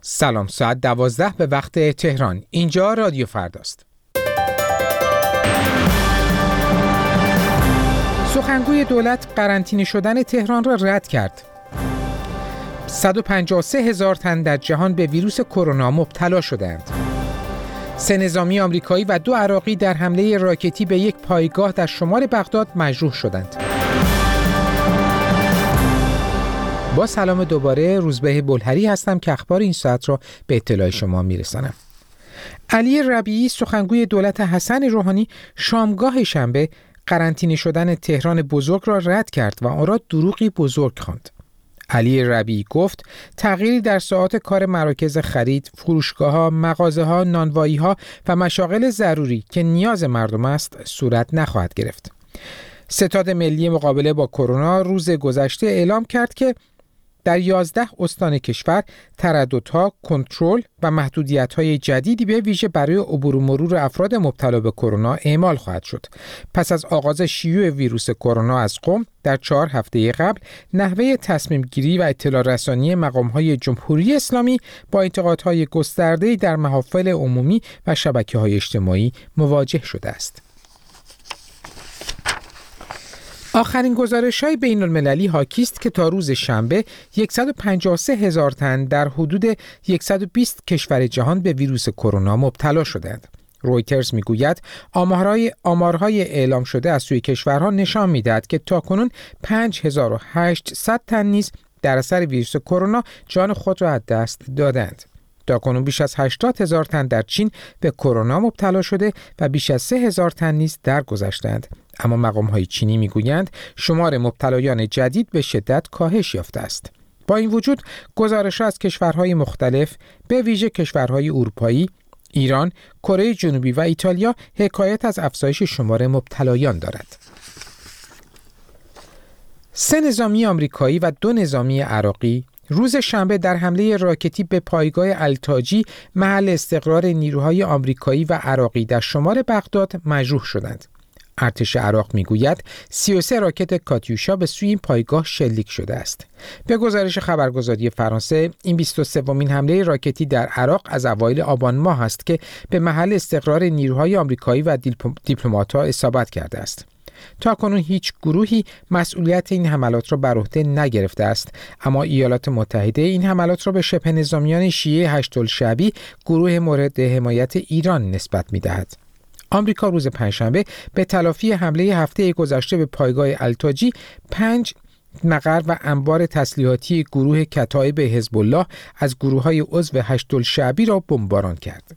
سلام، ساعت 12 به وقت تهران. اینجا رادیو فرداست. سخنگوی دولت قرنطینه شدن تهران را رد کرد. 153,000 تن در جهان به ویروس کرونا مبتلا شدند. 3 نظامی آمریکایی و 2 عراقی در حمله راکتی به یک پایگاه در شمال بغداد مجروح شدند. با سلام دوباره، روزبه بلهری هستم که اخبار این ساعت را به اطلاع شما میرسانم. علی ربیعی سخنگوی دولت حسن روحانی شامگاه شنبه قرنطینه شدن تهران بزرگ را رد کرد و آن را دروغی بزرگ خواند. علی ربیعی گفت تغییری در ساعات کار مراکز خرید، فروشگاه‌ها، مغازه‌ها، نانوایی‌ها و مشاغل ضروری که نیاز مردم است صورت نخواهد گرفت. ستاد ملی مقابله با کرونا روز گذشته اعلام کرد که در 11 استان کشور ترددها، کنترل و محدودیت‌های جدیدی به ویژه برای عبور و مرور افراد مبتلا به کرونا اعمال خواهد شد. پس از آغاز شیوع ویروس کرونا از قم در 4 هفته قبل، نحوه تصمیم گیری و اطلاع رسانی مقام‌های جمهوری اسلامی با انتقادهای گسترده‌ای در محافل عمومی و شبکه‌های اجتماعی مواجه شده است. آخرین گزارش‌های بین‌المللی حاکی است که تا روز شنبه 153,000 تن در حدود 120 کشور جهان به ویروس کرونا مبتلا شدند. رویترز میگوید آمارهای اعلام شده از سوی کشورها نشان می‌دهد که تاکنون 5800 تن نیز در اثر ویروس کرونا جان خود را از دست دادند. تاکنون بیش از 80,000 تن در چین به کرونا مبتلا شده و بیش از 3,000 تن نیز درگذشتند. اما مقام‌های چینی میگویند شمار مبتلایان جدید به شدت کاهش یافته است. با این وجود گزارش‌ها از کشورهای مختلف به ویژه کشورهای اروپایی، ایران، کره جنوبی و ایتالیا حکایت از افزایش شمار مبتلایان دارد. 3 نظامی آمریکایی و 2 نظامی عراقی روز شنبه در حمله راکتی به پایگاه التاجی محل استقرار نیروهای آمریکایی و عراقی در شمال بغداد مجروح شدند. ارتش عراق میگوید 33 راکت کاتیوشا به سوی این پایگاه شلیک شده است. به گزارش خبرگزاری فرانسه، این 23مین حمله راکتی در عراق از اوایل آبان ماه است که به محل استقرار نیروهای آمریکایی و دیپلمات‌ها اصابت کرده است. تاکنون هیچ گروهی مسئولیت این حملات را بر عهده نگرفته است، اما ایالات متحده این حملات را به شبه نظامیان شیعه هشت‌الشعبی، گروه مورد حمایت ایران، نسبت می‌دهد. آمریکا روز پنجشنبه به تلافی حمله هفته گذشته به پایگاه التاجی 5 مقر و انبار تسلیحاتی گروه کتایب حزب الله از گروه‌های عضو هشت‌الشعبی را بمباران کرد.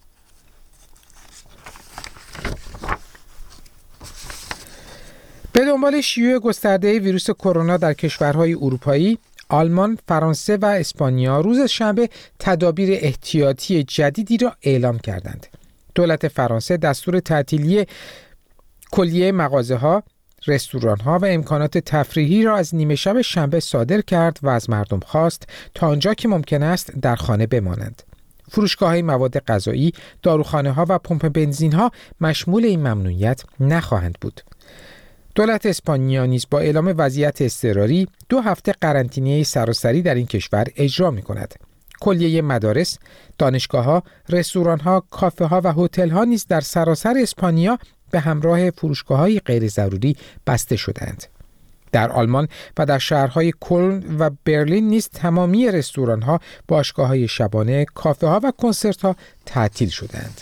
به دنبال شیوع گسترده ویروس کرونا در کشورهای اروپایی، آلمان، فرانسه و اسپانیا روز شنبه تدابیر احتیاطی جدیدی را اعلام کردند. دولت فرانسه دستور تعطیلی کلیه مغازه‌ها، رستوران‌ها و امکانات تفریحی را از نیمه شب شنبه صادر کرد و از مردم خواست تا آنجا که ممکن است در خانه بمانند. فروشگاه‌های مواد غذایی، داروخانه‌ها و پمپ بنزین‌ها مشمول این ممنوعیت نخواهند بود. دولت اسپانیا نیز با اعلام وضعیت اضطراری 2 هفته قرنطینه سراسری در این کشور اجرا می‌کند. کلیه مدارس، دانشگاه‌ها، رستوران‌ها، کافه‌ها و هتل‌ها نیز در سراسر اسپانیا به همراه فروشگاه‌های غیر ضروری بسته شدند. در آلمان و در شهرهای کلن و برلین نیز تمامی رستوران‌ها، باشگاه‌های شبانه، کافه‌ها و کنسرت‌ها تعطیل شدند.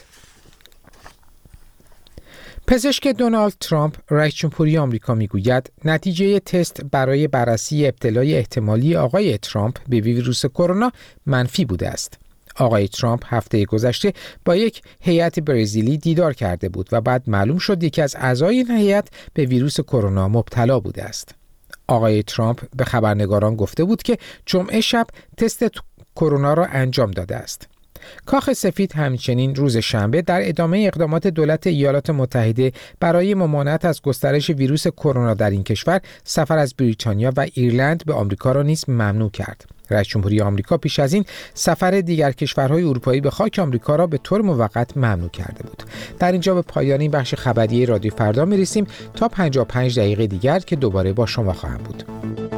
پزشک دونالد ترامپ، رئیس جمهوری آمریکا، میگوید نتیجه تست برای بررسی ابتلای احتمالی آقای ترامپ به ویروس کرونا منفی بوده است. آقای ترامپ هفته گذشته با یک هیئت برزیلی دیدار کرده بود و بعد معلوم شد یکی از اعضای این هیئت به ویروس کرونا مبتلا بوده است. آقای ترامپ به خبرنگاران گفته بود که جمعه شب تست کرونا را انجام داده است. کاخ سفید همچنین روز شنبه در ادامه اقدامات دولت ایالات متحده برای ممانعت از گسترش ویروس کرونا در این کشور، سفر از بریتانیا و ایرلند به آمریکا را نیز ممنوع کرد. رئیس جمهوری آمریکا پیش از این سفر دیگر کشورهای اروپایی به خاک آمریکا را به طور موقت ممنوع کرده بود. در اینجا به پایان این بخش خبری رادیو فردا می‌رسیم تا 55 دقیقه دیگر که دوباره با شما خواهم بود.